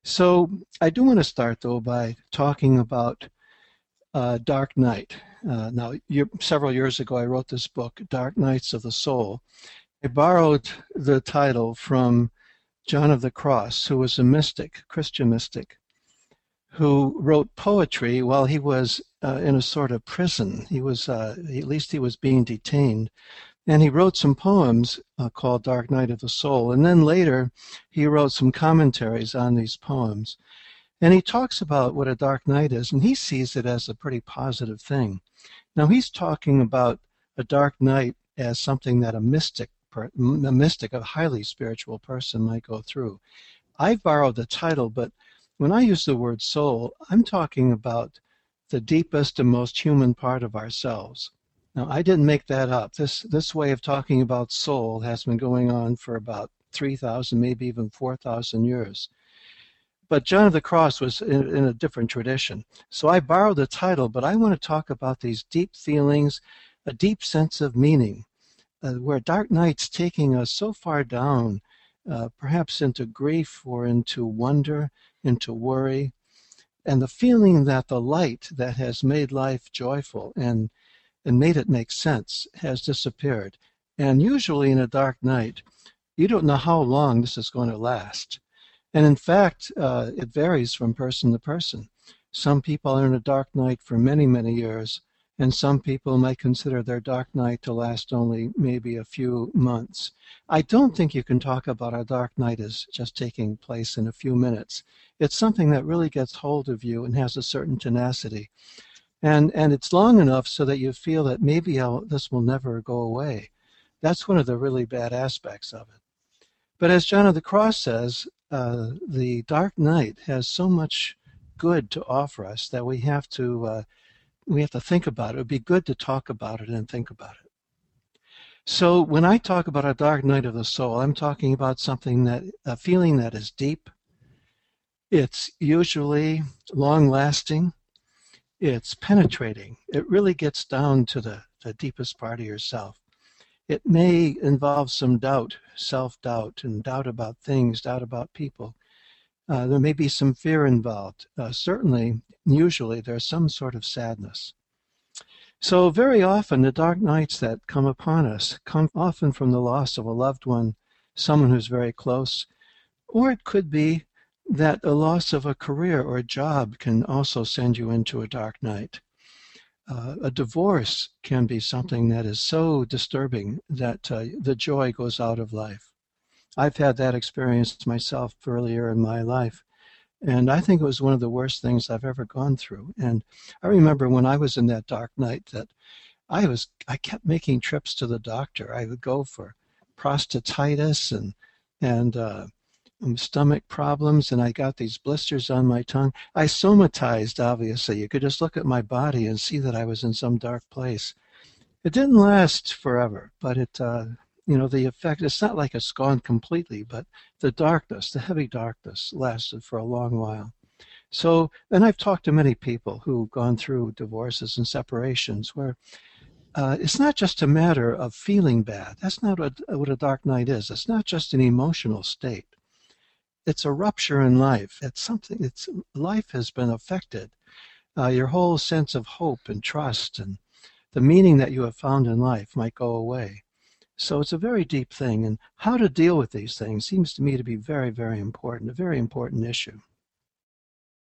So I do want to start though by talking about Dark Night. Several years ago, I wrote this book, Dark Nights of the Soul. I borrowed the title from John of the Cross, who was a mystic, Christian mystic, who wrote poetry while he was in a sort of prison. At least he was being detained. And he wrote some poems called Dark Night of the Soul. And then later, he wrote some commentaries on these poems. And he talks about what a dark night is, and he sees it as a pretty positive thing. Now, he's talking about a dark night as something that a highly spiritual person might go through. I've borrowed the title, but when I use the word soul, I'm talking about the deepest and most human part of ourselves. Now, I didn't make that up. This way of talking about soul has been going on for about 3,000, maybe even 4,000 years. But John of the Cross was in a different tradition. So I borrowed the title, but I want to talk about these deep feelings, a deep sense of meaning, where dark night's taking us so far down, perhaps into grief or into wonder, into worry, and the feeling that the light that has made life joyful and made it make sense has disappeared. And usually in a dark night, you don't know how long this is going to last. And in fact, it varies from person to person. Some people are in a dark night for many, many years, and some people might consider their dark night to last only maybe a few months. I don't think you can talk about a dark night as just taking place in a few minutes. It's something that really gets hold of you and has a certain tenacity. And it's long enough so that you feel that maybe this will never go away. That's one of the really bad aspects of it. But as John of the Cross says, the dark night has so much good to offer us that we have to think about it. It would be good to talk about it and think about it. So when I talk about a dark night of the soul, I'm talking about a feeling that is deep. It's usually long-lasting. It's penetrating. It really gets down to the deepest part of yourself. It may involve some doubt, self-doubt, and doubt about things, doubt about people. There may be some fear involved. Usually, there's some sort of sadness. So very often, the dark nights that come upon us come often from the loss of a loved one, someone who's very close, or it could be that a loss of a career or a job can also send you into a dark night. A divorce can be something that is so disturbing that the joy goes out of life. I've had that experience myself earlier in my life, and I think it was one of the worst things I've ever gone through. And I remember when I was in that dark night that I kept making trips to the doctor. I would go for prostatitis and stomach problems, and I got these blisters on my tongue. I somatized, obviously. You could just look at my body and see that I was in some dark place. It didn't last forever, but the effect, it's not like it's gone completely, but the darkness, the heavy darkness lasted for a long while. So, and I've talked to many people who've gone through divorces and separations where it's not just a matter of feeling bad. That's not what a dark night is. It's not just an emotional state. It's a rupture in life. Life has been affected. Your whole sense of hope and trust and the meaning that you have found in life might go away. So it's a very deep thing, and how to deal with these things seems to me to be very, very important, a very important issue.